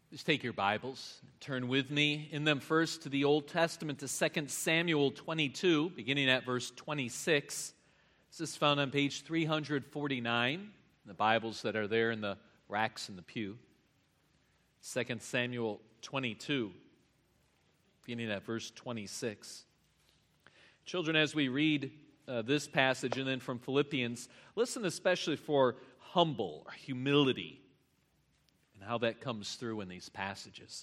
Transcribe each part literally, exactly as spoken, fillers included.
Just take your Bibles, turn with me in them first to the Old Testament, to Second Samuel twenty-two, beginning at verse twenty-six. This is found on page three forty-nine, the Bibles that are there in the racks in the pew. Second Samuel twenty-two, beginning at verse twenty-six. Children, as we read uh, this passage and then from Philippians, listen especially for humble or humility and how that comes through in these passages.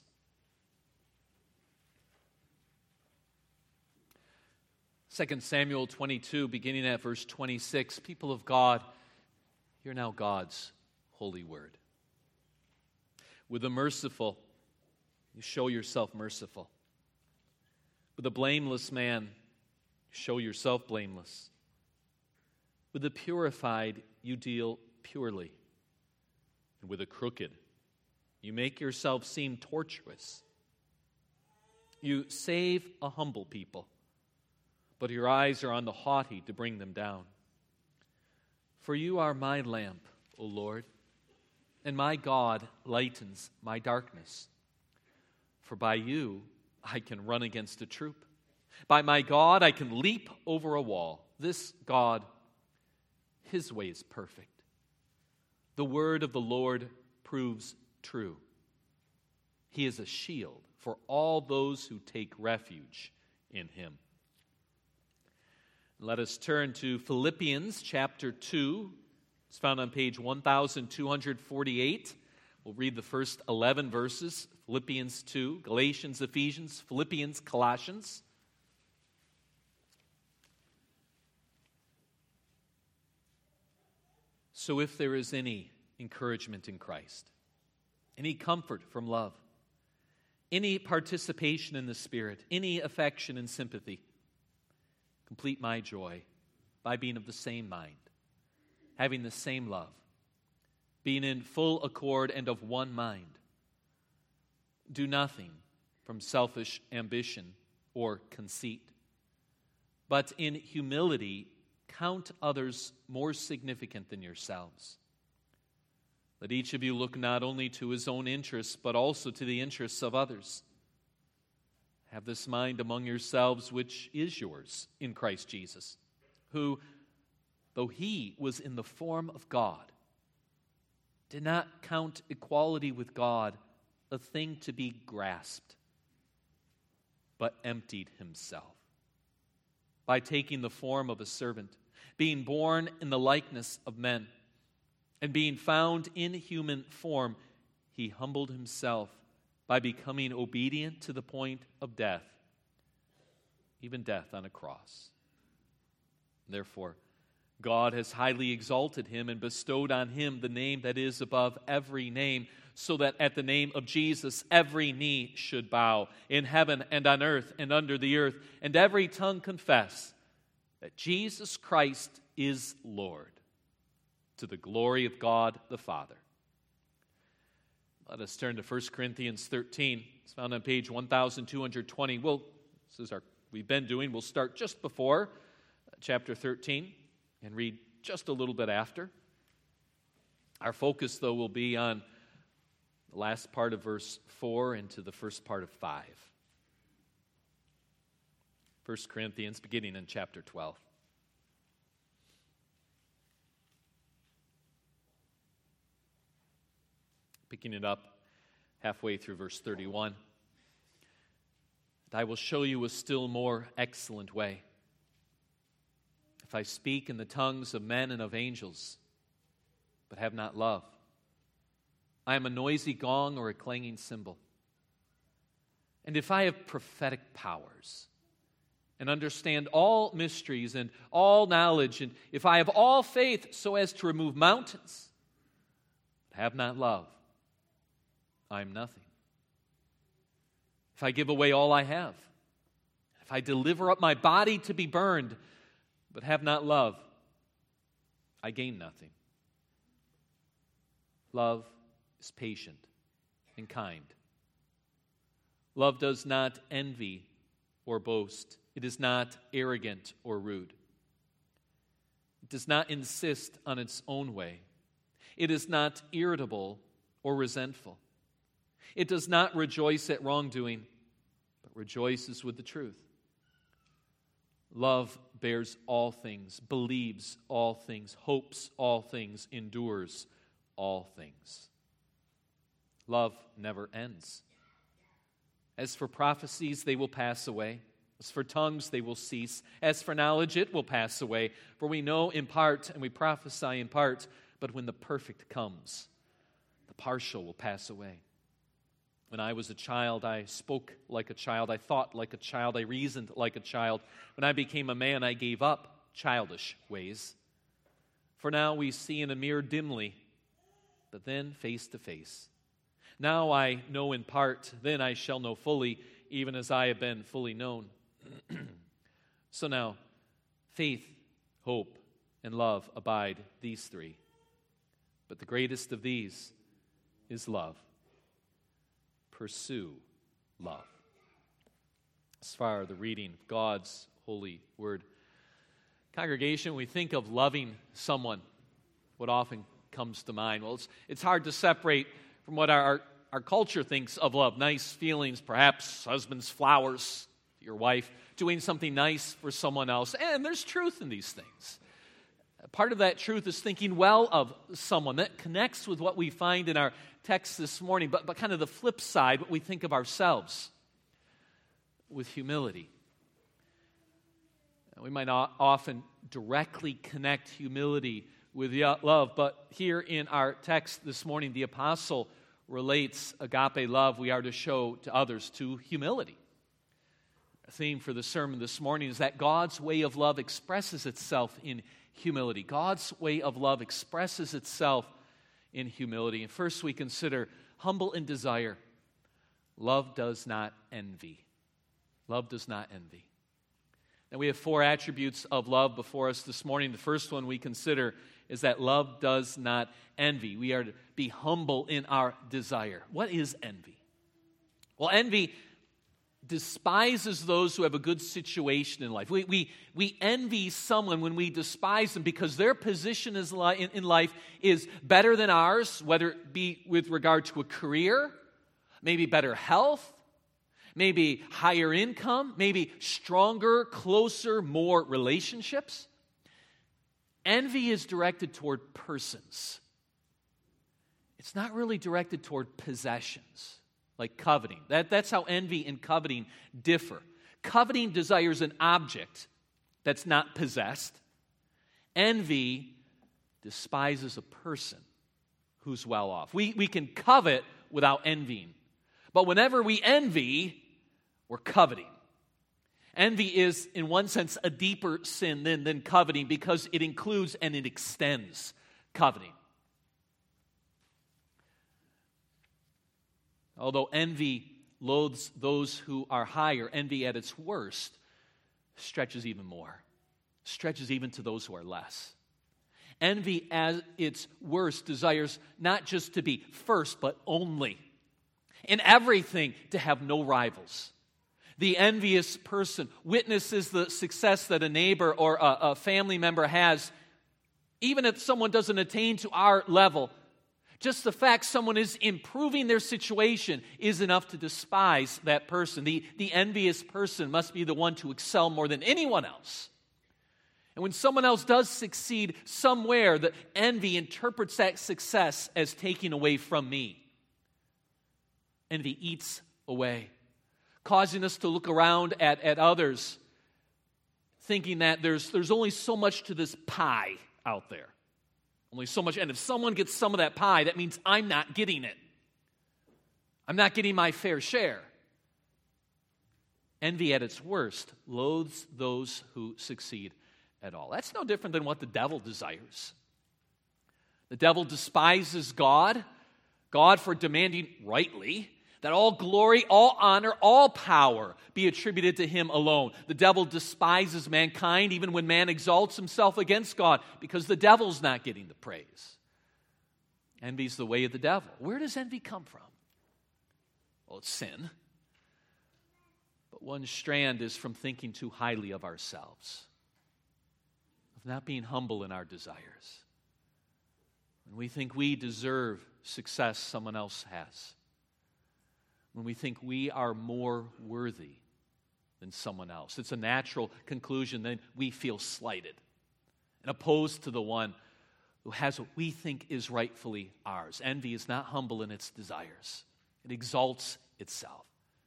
Second Samuel twenty-two, beginning at verse twenty-six, people of God, hear now God's holy word. With the merciful, you show yourself merciful. With the blameless man, you show yourself blameless. With the purified, you deal purely. And with the crooked, you make yourself seem tortuous. You save a humble people, but your eyes are on the haughty to bring them down. For you are my lamp, O Lord, and my God lightens my darkness. For by you I can run against a troop. By my God I can leap over a wall. This God, his way is perfect. The word of the Lord proves true. He is a shield for all those who take refuge in him. Let us turn to Philippians chapter two. It's found on page twelve forty-eight. We'll read the first eleven verses. Philippians two, Galatians, Ephesians, Philippians, Colossians. So if there is any encouragement in Christ, any comfort from love, any participation in the Spirit, any affection and sympathy, complete my joy by being of the same mind, having the same love, being in full accord and of one mind. Do nothing from selfish ambition or conceit, but in humility count others more significant than yourselves. Let each of you look not only to his own interests, but also to the interests of others. Have this mind among yourselves, which is yours in Christ Jesus, who, though he was in the form of God, did not count equality with God a thing to be grasped, but emptied himself by taking the form of a servant, being born in the likeness of men, and being found in human form, he humbled himself by becoming obedient to the point of death, even death on a cross. Therefore, God has highly exalted him and bestowed on him the name that is above every name, so that at the name of Jesus every knee should bow, in heaven and on earth and under the earth, and every tongue confess that Jesus Christ is Lord, to the glory of God the Father. Let us turn to First Corinthians thirteen. It's found on page twelve twenty. Well, this is our we've been doing. We'll start just before chapter thirteen and read just a little bit after. Our focus, though, will be on the last part of verse four into the first part of five. First Corinthians, beginning in chapter twelve. Picking it up halfway through verse thirty-one. And I will show you a still more excellent way. If I speak in the tongues of men and of angels, but have not love, I am a noisy gong or a clanging cymbal. And if I have prophetic powers and understand all mysteries and all knowledge, and if I have all faith so as to remove mountains, but have not love, I am nothing. If I give away all I have, if I deliver up my body to be burned, but have not love, I gain nothing. Love is patient and kind. Love does not envy or boast. It is not arrogant or rude. It does not insist on its own way. It is not irritable or resentful. It does not rejoice at wrongdoing, but rejoices with the truth. Love bears all things, believes all things, hopes all things, endures all things. Love never ends. As for prophecies, they will pass away. As for tongues, they will cease. As for knowledge, it will pass away. For we know in part and we prophesy in part, but when the perfect comes, the partial will pass away. When I was a child, I spoke like a child. I thought like a child. I reasoned like a child. When I became a man, I gave up childish ways. For now we see in a mirror dimly, but then face to face. Now I know in part, then I shall know fully, even as I have been fully known. So now, faith, hope, and love abide, these three. But the greatest of these is love. Pursue love. As far as the reading of God's holy word. Congregation, when we think of loving someone, what often comes to mind? Well, it's, it's hard to separate from what our, our culture thinks of love. Nice feelings, perhaps husband's flowers, your wife, doing something nice for someone else. And there's truth in these things. Part of that truth is thinking well of someone. That connects with what we find in our text this morning, but, but kind of the flip side, what we think of ourselves with humility. We might not often directly connect humility with love, but here in our text this morning, the apostle relates agape love we are to show to others to humility. The theme for the sermon this morning is that God's way of love expresses itself in humility. God's way of love expresses itself in humility. And first we consider humble in desire. Love does not envy. Love does not envy. And we have four attributes of love before us this morning. The first one we consider is that love does not envy. We are to be humble in our desire. What is envy? Well, envy despises those who have a good situation in life. We, we, we envy someone when we despise them because their position is li- in, in life is better than ours, whether it be with regard to a career, maybe better health, maybe higher income, maybe stronger, closer, more relationships. Envy is directed toward persons. It's not really directed toward possessions. Like coveting. That, that's how envy and coveting differ. Coveting desires an object that's not possessed. Envy despises a person who's well off. We, we can covet without envying. But whenever we envy, we're coveting. Envy is, in one sense, a deeper sin than, than coveting because it includes and it extends coveting. Although envy loathes those who are higher, envy at its worst stretches even more, stretches even to those who are less. Envy at its worst desires not just to be first, but only. In everything, to have no rivals. The envious person witnesses the success that a neighbor or a, a family member has, even if someone doesn't attain to our level. Just the fact someone is improving their situation is enough to despise that person. The, the envious person must be the one to excel more than anyone else. And when someone else does succeed somewhere, the envy interprets that success as taking away from me. Envy eats away, causing us to look around at, at others, thinking that there's, there's only so much to this pie out there. Only so much. And if someone gets some of that pie, that means I'm not getting it. I'm not getting my fair share. Envy at its worst loathes those who succeed at all. That's no different than what the devil desires. The devil despises God, God for demanding rightly that all glory, all honor, all power be attributed to him alone. The devil despises mankind even when man exalts himself against God because the devil's not getting the praise. Envy's the way of the devil. Where does envy come from? Well, it's sin. But one strand is from thinking too highly of ourselves, of not being humble in our desires. When we think we deserve success someone else has. when we think we are more worthy than someone else. It's a natural conclusion that we feel slighted and opposed to the one who has what we think is rightfully ours. Envy is not humble in its desires. It exalts itself.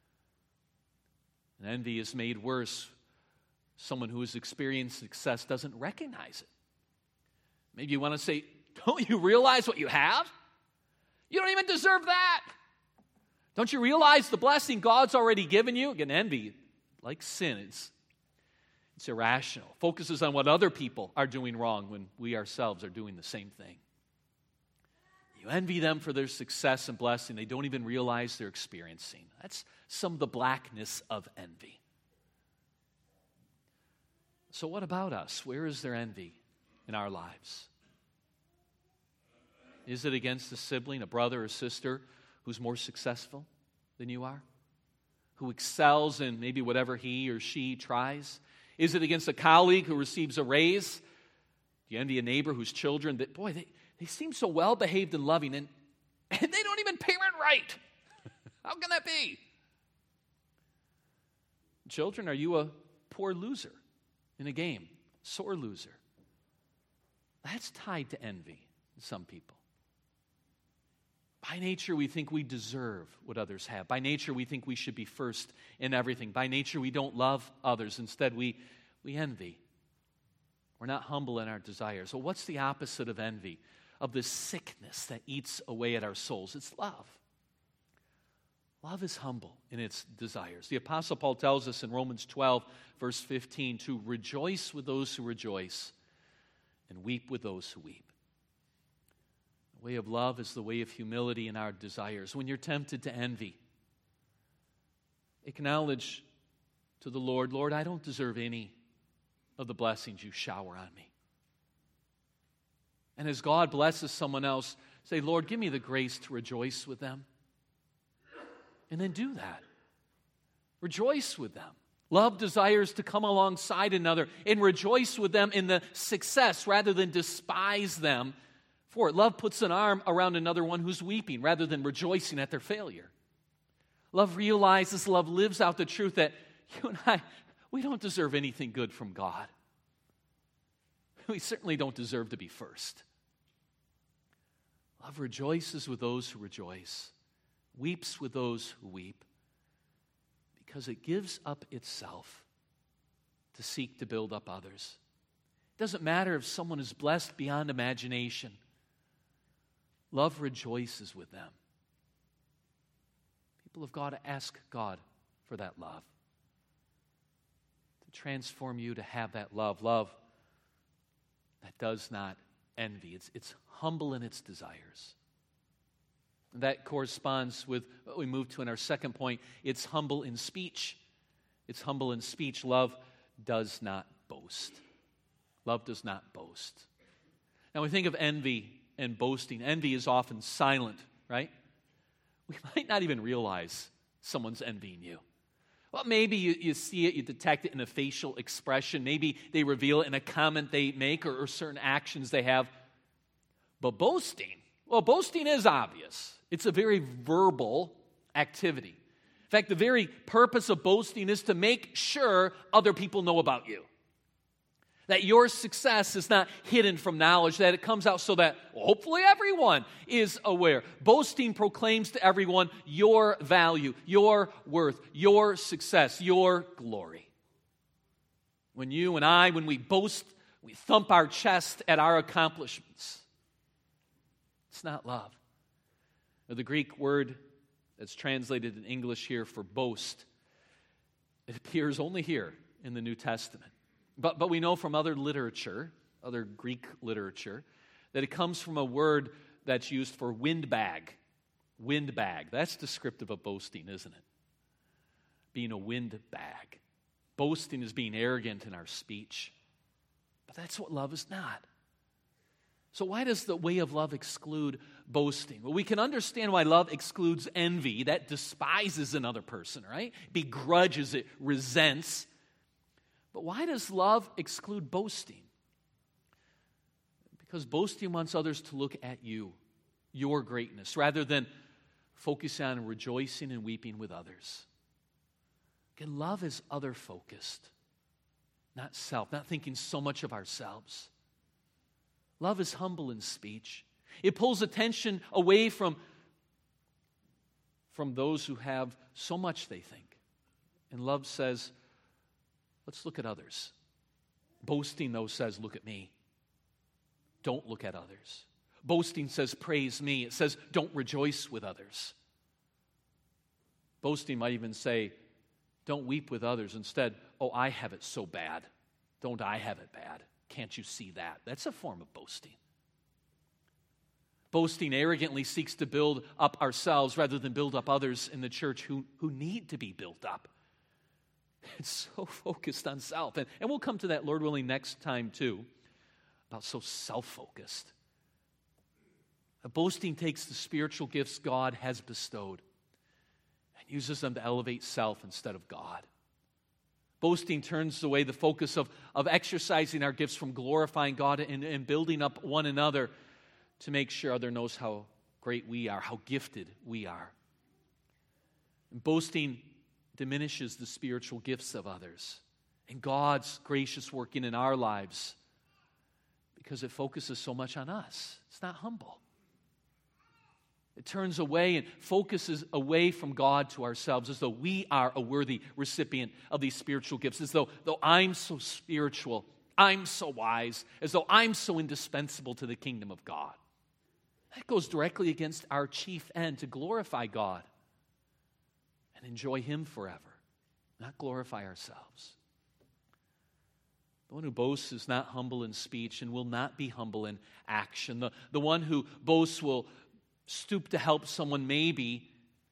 And envy is made worse. Someone who has experienced success doesn't recognize it. Maybe you want to say, don't you realize what you have? You don't even deserve that. Don't you realize the blessing God's already given you? Again, envy, like sin, it's, it's irrational. Focuses on what other people are doing wrong when we ourselves are doing the same thing. You envy them for their success and blessing. They don't even realize they're experiencing. That's some of the blackness of envy. So what about us? Where is there envy in our lives? Is it against a sibling, a brother or sister who's more successful than you are? Who excels in maybe whatever he or she tries? Is it against a colleague who receives a raise? Do you envy a neighbor whose children, that boy, they, they seem so well-behaved and loving, and, and they don't even parent right? How can that be? Children, are you a poor loser in a game? Sore loser? That's tied to envy in some people. By nature, we think we deserve what others have. By nature, we think we should be first in everything. By nature, we don't love others. Instead, we, we envy. We're not humble in our desires. So what's the opposite of envy? Of this sickness that eats away at our souls? It's love. Love is humble in its desires. The Apostle Paul tells us in Romans twelve, verse fifteen, to rejoice with those who rejoice and weep with those who weep. The way of love is the way of humility in our desires. When you're tempted to envy, acknowledge to the Lord, Lord, I don't deserve any of the blessings you shower on me. And as God blesses someone else, say, Lord, give me the grace to rejoice with them. And then do that. Rejoice with them. Love desires to come alongside another and rejoice with them in the success rather than despise them for it. Love puts an arm around another one who's weeping rather than rejoicing at their failure. Love realizes, love lives out the truth that you and I, we don't deserve anything good from God. We certainly don't deserve to be first. Love rejoices with those who rejoice, weeps with those who weep, because it gives up itself to seek to build up others. It doesn't matter if someone is blessed beyond imagination. Love rejoices with them. People have got to ask God for that love, to transform you to have that love, love that does not envy. It's, it's humble in its desires. And that corresponds with what we move to in our second point. It's humble in speech. It's humble in speech. Love does not boast. Love does not boast. Now we think of envy and boasting. Envy is often silent, right? We might not even realize someone's envying you. Well, maybe you, you see it, you detect it in a facial expression. Maybe they reveal it in a comment they make or, or certain actions they have. But boasting, well, boasting is obvious. It's a very verbal activity. In fact, the very purpose of boasting is to make sure other people know about you. That your success is not hidden from knowledge, that it comes out so that well, hopefully everyone is aware. Boasting proclaims to everyone your value, your worth, your success, your glory. When you and I, when we boast, we thump our chest at our accomplishments. It's not love. Now, the Greek word that's translated in English here for boast, it appears only here in the New Testament. But, but we know from other literature, other Greek literature, that it comes from a word that's used for windbag. Windbag. That's descriptive of boasting, isn't it? Being a windbag. Boasting is being arrogant in our speech. But that's what love is not. So why does the way of love exclude boasting? Well, we can understand why love excludes envy. That despises another person, right? Begrudges it, resents. But why does love exclude boasting? Because boasting wants others to look at you, your greatness, rather than focusing on rejoicing and weeping with others. Again, love is other-focused, not self, not thinking so much of ourselves. Love is humble in speech. It pulls attention away from, from those who have so much they think. And love says, let's look at others. Boasting, though, says, look at me. Don't look at others. Boasting says, praise me. It says, don't rejoice with others. Boasting might even say, don't weep with others. Instead, oh, I have it so bad. Don't I have it bad? Can't you see that? That's a form of boasting. Boasting arrogantly seeks to build up ourselves rather than build up others in the church who, who need to be built up. It's so focused on self. And, and we'll come to that, Lord willing, next time too, about so self-focused. Boasting takes the spiritual gifts God has bestowed and uses them to elevate self instead of God. Boasting turns away the focus of, of exercising our gifts from glorifying God and, and building up one another to make sure other knows how great we are, how gifted we are. And boasting diminishes the spiritual gifts of others and God's gracious working in our lives because it focuses so much on us. It's not humble. It turns away and focuses away from God to ourselves as though we are a worthy recipient of these spiritual gifts, as though, though I'm so spiritual, I'm so wise, as though I'm so indispensable to the kingdom of God. That goes directly against our chief end, to glorify God and enjoy Him forever, not glorify ourselves. The one who boasts is not humble in speech and will not be humble in action. The, the one who boasts will stoop to help someone maybe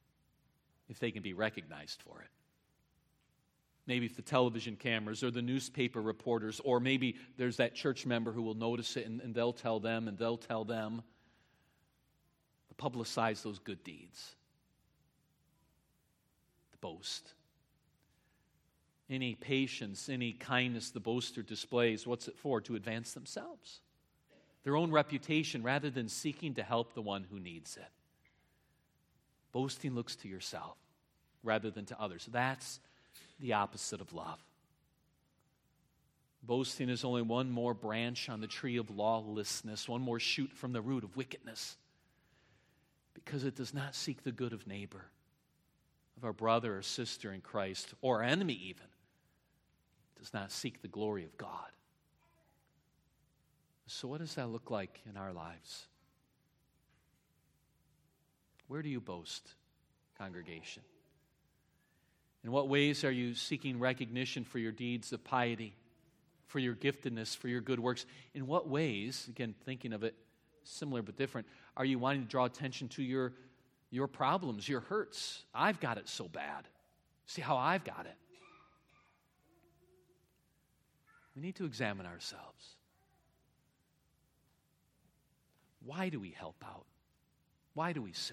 if they can be recognized for it. Maybe if the television cameras or the newspaper reporters, or maybe there's that church member who will notice it and, and they'll tell them and they'll tell them. Publicize those good deeds. The boast. Any patience, any kindness the boaster displays, what's it for? To advance themselves, their own reputation, rather than seeking to help the one who needs it. Boasting looks to yourself rather than to others. That's the opposite of love. Boasting is only one more branch on the tree of lawlessness, one more shoot from the root of wickedness. Because it does not seek the good of neighbor, of our brother or sister in Christ, or our enemy even. It does not seek the glory of God. So what does that look like in our lives? Where do you boast, congregation? In what ways are you seeking recognition for your deeds of piety, for your giftedness, for your good works? In what ways, again, thinking of it similar but different, are you wanting to draw attention to your, your problems, your hurts? I've got it so bad. See how I've got it. We need to examine ourselves. Why do we help out? Why do we serve?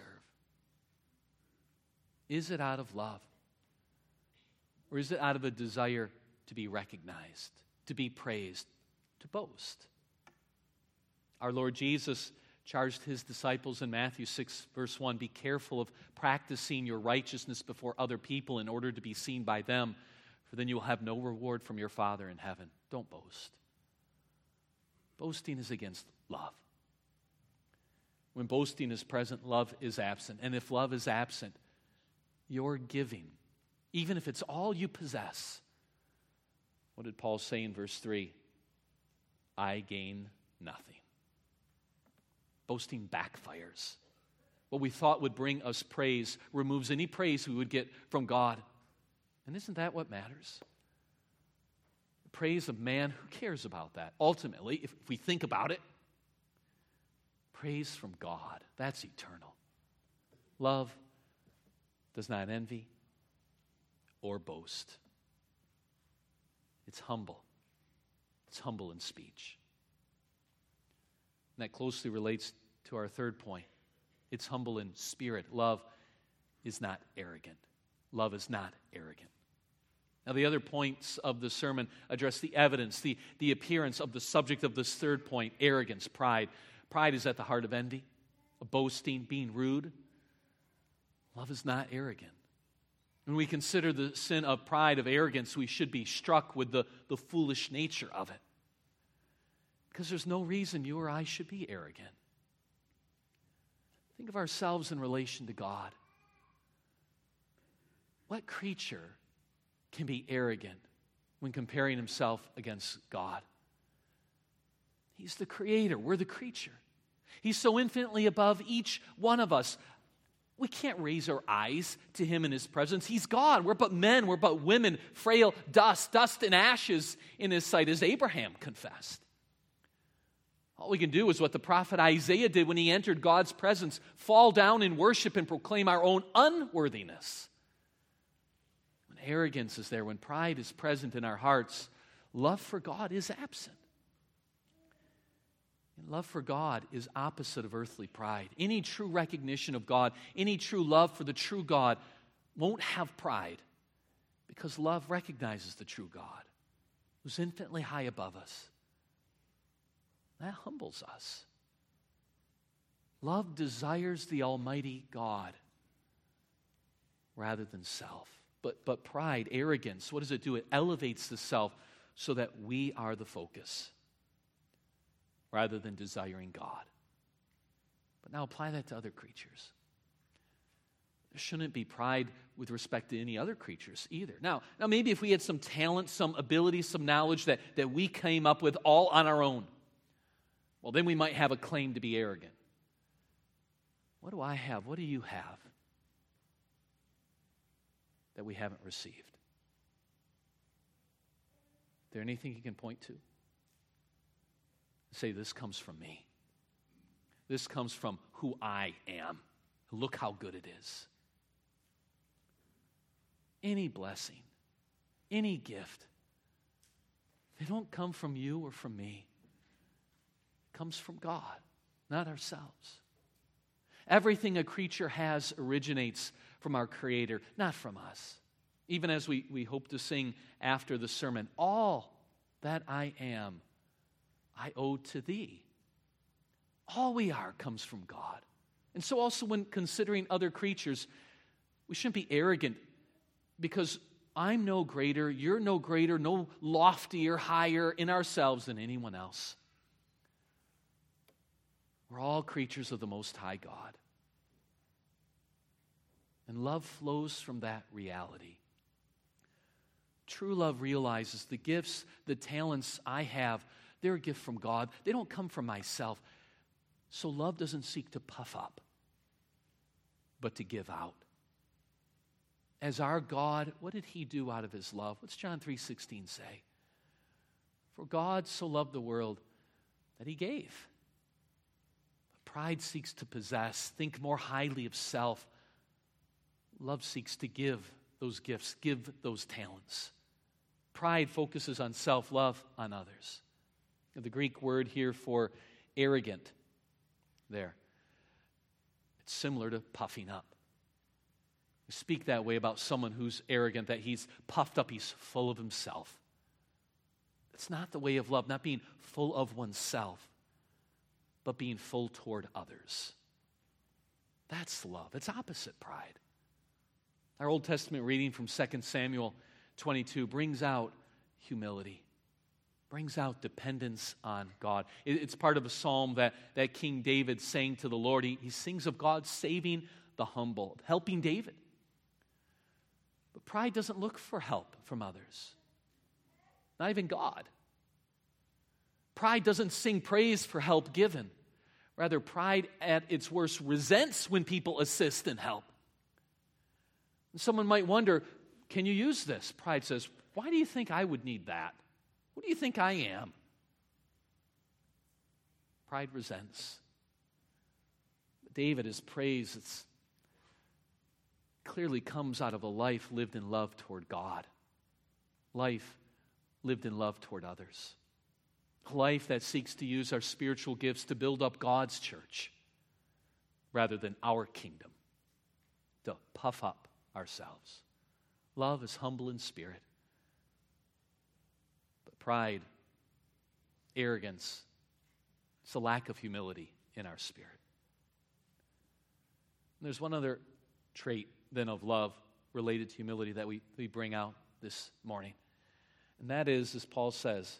Is it out of love? Or is it out of a desire to be recognized, to be praised, to boast? Our Lord Jesus charged His disciples in Matthew six, verse one, be careful of practicing your righteousness before other people in order to be seen by them, for then you will have no reward from your Father in heaven. Don't boast. Boasting is against love. When boasting is present, love is absent. And if love is absent, your giving, even if it's all you possess, what did Paul say in verse three? I gain nothing. Boasting backfires. What we thought would bring us praise removes any praise we would get from God. And isn't that what matters? The praise of man, who cares about that? Ultimately, if, if we think about it, praise from God, that's eternal. Love does not envy or boast. It's humble. It's humble in speech. And that closely relates to our third point. It's humble in spirit. Love is not arrogant. Love is not arrogant. Now, the other points of the sermon address the evidence, the, the appearance of the subject of this third point, arrogance, pride. Pride is at the heart of envy, of boasting, being rude. Love is not arrogant. When we consider the sin of pride, of arrogance, we should be struck with the, the foolish nature of it. Because there's no reason you or I should be arrogant. Think of ourselves in relation to God. What creature can be arrogant when comparing himself against God? He's the creator. We're the creature. He's so infinitely above each one of us. We can't raise our eyes to him in his presence. He's God. We're but men. We're but women, frail dust, dust and ashes in his sight, as Abraham confessed. All we can do is what the prophet Isaiah did when he entered God's presence, fall down in worship and proclaim our own unworthiness. When arrogance is there, when pride is present in our hearts, love for God is absent. And love for God is opposite of earthly pride. Any true recognition of God, any true love for the true God won't have pride, because love recognizes the true God who's infinitely high above us. That humbles us. Love desires the Almighty God rather than self. But, but pride, arrogance, what does it do? It elevates the self so that we are the focus rather than desiring God. But now apply that to other creatures. There shouldn't be pride with respect to any other creatures either. Now, now maybe if we had some talent, some ability, some knowledge that, that we came up with all on our own, well, then we might have a claim to be arrogant. What do I have? What do you have that we haven't received? Is there anything you can point to? Say, this comes from me. This comes from who I am. Look how good it is. Any blessing, any gift, they don't come from you or from me. It comes from God, not ourselves. Everything a creature has originates from our Creator, not from us. Even as we, we hope to sing after the sermon, all that I am, I owe to thee. All we are comes from God. And so also when considering other creatures, we shouldn't be arrogant because I'm no greater, you're no greater, no loftier, higher in ourselves than anyone else. We're all creatures of the Most High God. And love flows from that reality. True love realizes the gifts, the talents I have, they're a gift from God. They don't come from myself. So love doesn't seek to puff up, but to give out. As our God, what did he do out of his love? What's John three sixteen say? For God so loved the world that he gave. But pride seeks to possess, think more highly of self. Love seeks to give those gifts, give those talents. Pride focuses on self, love on others. The Greek word here for arrogant, there, it's similar to puffing up. We speak that way about someone who's arrogant, that he's puffed up, he's full of himself. It's not the way of love, not being full of oneself, but being full toward others. That's love. It's opposite pride. Our Old Testament reading from Second Samuel twenty-two brings out humility, brings out dependence on God. It's part of a psalm that, that King David sang to the Lord. He, he sings of God saving the humble, helping David. But pride doesn't look for help from others, not even God. Pride doesn't sing praise for help given. Rather, pride at its worst resents when people assist and help. And someone might wonder, can you use this? Pride says, why do you think I would need that? What do you think I am? Pride resents. David is praised. It's clearly comes out of a life lived in love toward God. Life lived in love toward others. A life that seeks to use our spiritual gifts to build up God's church rather than our kingdom, to puff up ourselves. Love is humble in spirit. But pride, arrogance, it's a lack of humility in our spirit. And there's one other trait then of love related to humility that we, we bring out this morning. And that is, as Paul says,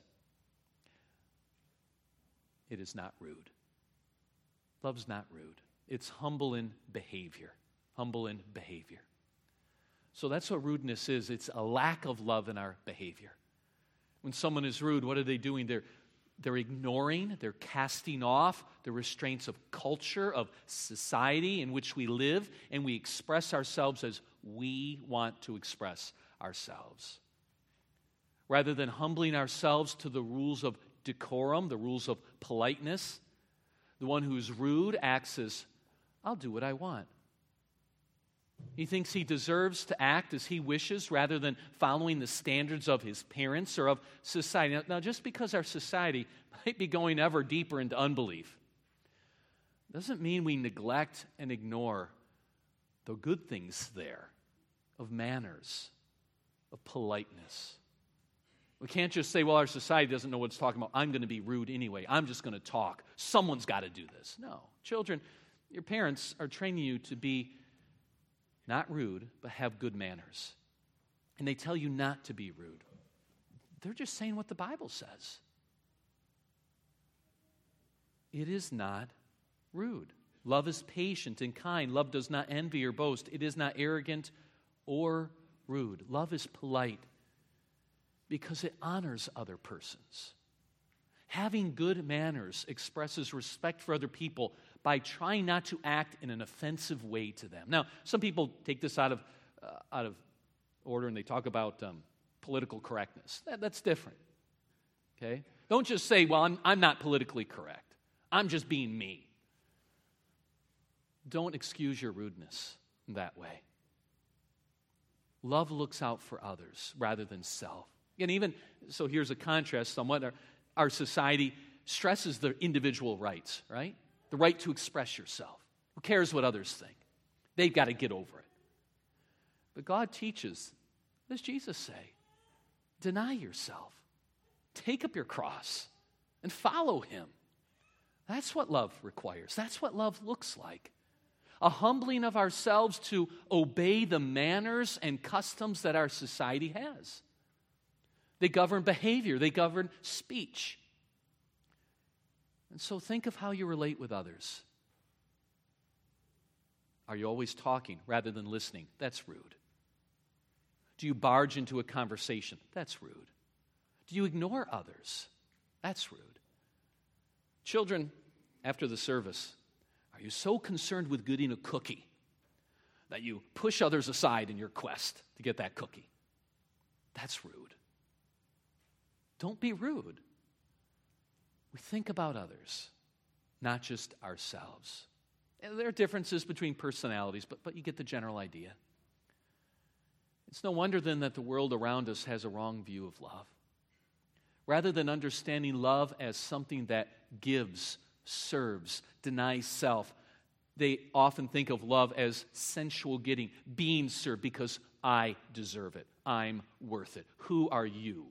it is not rude. Love's not rude. It's humble in behavior. Humble in behavior. So that's what rudeness is. It's a lack of love in our behavior. When someone is rude, what are they doing? They're, they're ignoring, they're casting off the restraints of culture, of society in which we live, and we express ourselves as we want to express ourselves. Rather than humbling ourselves to the rules of decorum, the rules of politeness, the one who's rude acts as, I'll do what I want. He thinks he deserves to act as he wishes rather than following the standards of his parents or of society. Now, now just because our society might be going ever deeper into unbelief doesn't mean we neglect and ignore the good things there of manners, of politeness. We can't just say, well, our society doesn't know what it's talking about. I'm going to be rude anyway. I'm just going to talk. Someone's got to do this. No. Children, your parents are training you to be not rude, but have good manners. And they tell you not to be rude. They're just saying what the Bible says. It is not rude. Love is patient and kind. Love does not envy or boast. It is not arrogant or rude. Love is polite because it honors other persons. Having good manners expresses respect for other people by trying not to act in an offensive way to them. Now, some people take this out of uh, out of order and they talk about um, political correctness. That, that's different. Okay? Don't just say, well, I'm, I'm not politically correct. I'm just being me. Don't excuse your rudeness that way. Love looks out for others rather than self. And even, so here's a contrast somewhat. Our, our society stresses the individual rights, right? The right to express yourself. Who cares what others think? They've got to get over it. But God teaches, what does Jesus say? Deny yourself. Take up your cross and follow him. That's what love requires. That's what love looks like. A humbling of ourselves to obey the manners and customs that our society has. They govern behavior. They govern speech. And so think of how you relate with others. Are you always talking rather than listening? That's rude. Do you barge into a conversation? That's rude. Do you ignore others? That's rude. Children, after the service, are you so concerned with getting a cookie that you push others aside in your quest to get that cookie? That's rude. Don't be rude. We think about others, not just ourselves. And there are differences between personalities, but, but you get the general idea. It's no wonder then that the world around us has a wrong view of love. Rather than understanding love as something that gives, serves, denies self, they often think of love as sensual getting, being served because I deserve it. I'm worth it. Who are you?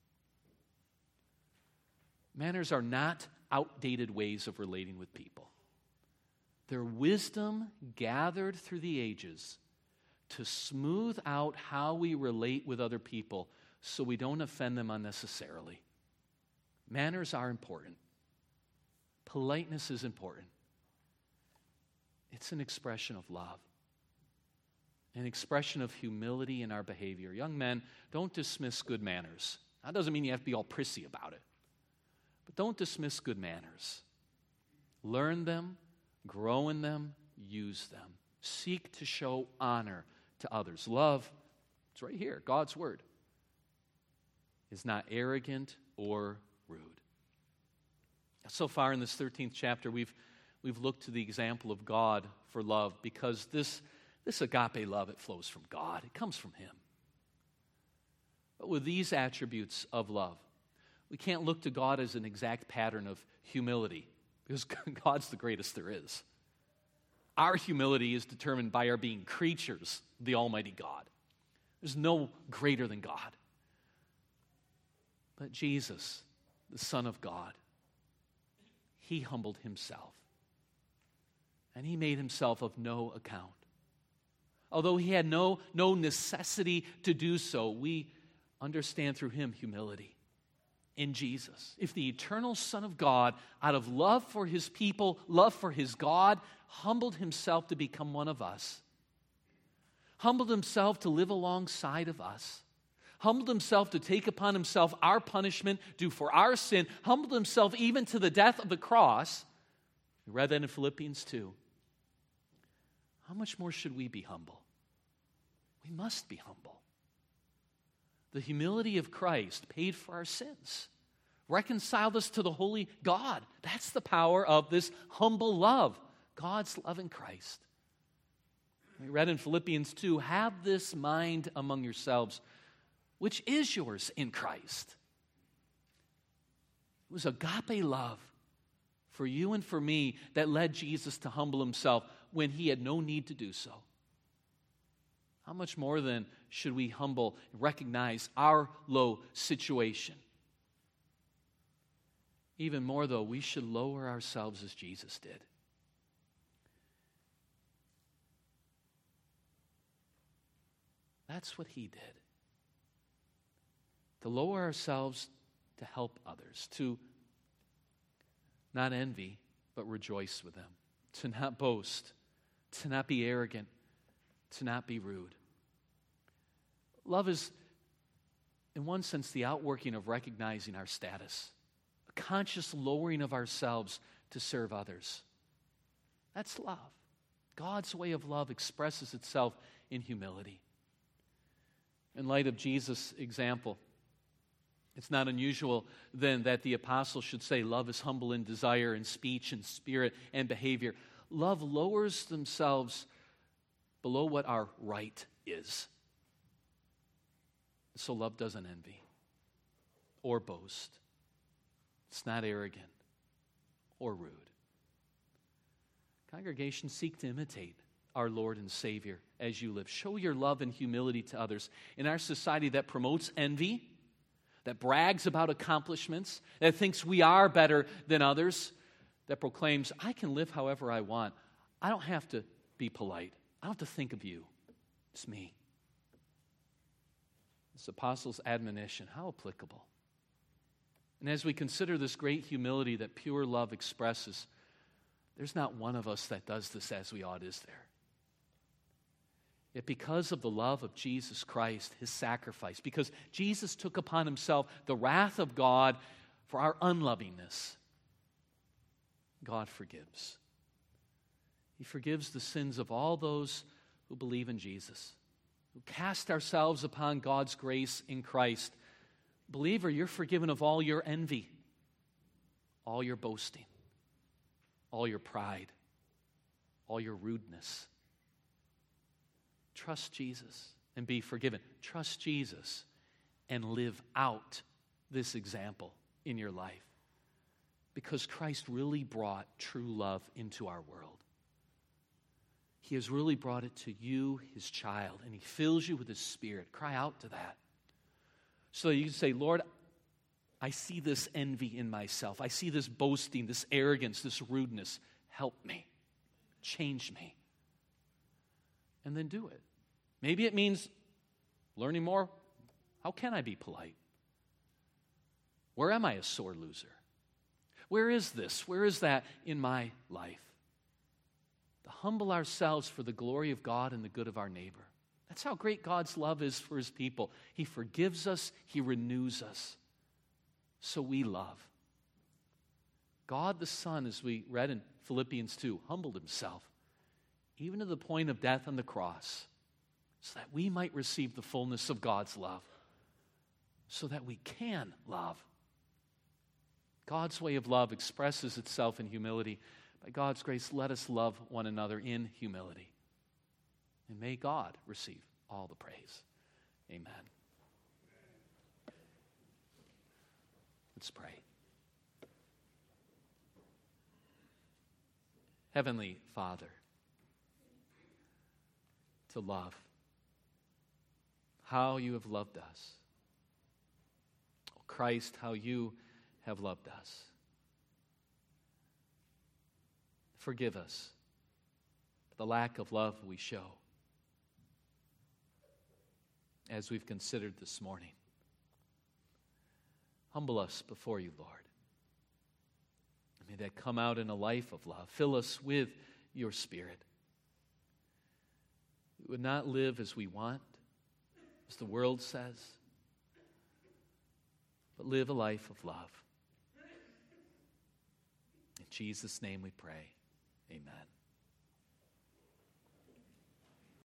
Manners are not outdated ways of relating with people. They're wisdom gathered through the ages to smooth out how we relate with other people so we don't offend them unnecessarily. Manners are important. Politeness is important. It's an expression of love, an expression of humility in our behavior. Young men, don't dismiss good manners. That doesn't mean you have to be all prissy about it. But don't dismiss good manners. Learn them, grow in them, use them. Seek to show honor to others. Love, it's right here, God's word, is not arrogant or rude. So far in this thirteenth chapter, we've we've looked to the example of God for love because this, this agape love, it flows from God. It comes from him. But with these attributes of love, we can't look to God as an exact pattern of humility because God's the greatest there is. Our humility is determined by our being creatures of the Almighty God. There's no greater than God. But Jesus, the Son of God, he humbled himself. And he made himself of no account. Although he had no, no necessity to do so, we understand through him humility in Jesus. If the eternal Son of God, out of love for his people, love for his God, humbled himself to become one of us, humbled himself to live alongside of us, humbled himself to take upon himself our punishment due for our sin, humbled himself even to the death of the cross. We read that in Philippians two. How much more should we be humble? We must be humble. The humility of Christ paid for our sins, reconciled us to the holy God. That's the power of this humble love, God's love in Christ. We read in Philippians two, have this mind among yourselves, which is yours in Christ. It was agape love for you and for me that led Jesus to humble himself when he had no need to do so. How much more then should we humble and recognize our low situation? Even more, though, we should lower ourselves as Jesus did. That's what he did. To lower ourselves to help others, to not envy, but rejoice with them, to not boast, to not be arrogant, to not be rude. Love is, in one sense, the outworking of recognizing our status, a conscious lowering of ourselves to serve others. That's love. God's way of love expresses itself in humility. In light of Jesus' example, it's not unusual then that the apostle should say, love is humble in desire and speech and spirit and behavior. Love lowers themselves below what our right is. So love doesn't envy or boast. It's not arrogant or rude. Congregation, seek to imitate our Lord and Savior as you live. Show your love and humility to others. In our society that promotes envy, that brags about accomplishments, that thinks we are better than others, that proclaims, I can live however I want. I don't have to be polite. I don't have to think of you. It's me. This apostle's admonition, how applicable. And as we consider this great humility that pure love expresses, there's not one of us that does this as we ought, is there? Yet because of the love of Jesus Christ, his sacrifice, because Jesus took upon himself the wrath of God for our unlovingness, God forgives. He forgives the sins of all those who believe in Jesus, who cast ourselves upon God's grace in Christ. Believer, you're forgiven of all your envy, all your boasting, all your pride, all your rudeness. Trust Jesus and be forgiven. Trust Jesus and live out this example in your life. Because Christ really brought true love into our world. He has really brought it to you, his child, and he fills you with his Spirit. Cry out to that. So you can say, Lord, I see this envy in myself. I see this boasting, this arrogance, this rudeness. Help me. Change me. And then do it. Maybe it means learning more. How can I be polite? Where am I a sore loser? Where is this? Where is that in my life? To humble ourselves for the glory of God and the good of our neighbor. That's how great God's love is for his people. He forgives us. He renews us. So we love. God the Son, as we read in Philippians two, humbled himself, even to the point of death on the cross, so that we might receive the fullness of God's love, so that we can love. God's way of love expresses itself in humility. By God's grace, let us love one another in humility. And may God receive all the praise. Amen. Let's pray. Heavenly Father, to love, how you have loved us. Oh Christ, how you have loved us. Forgive us for the lack of love we show. as we've considered this morning. Humble us before you, Lord. May that come out in a life of love. Fill us with your Spirit. We would not live as we want, as the world says, but live a life of love. In Jesus' name we pray. Amen.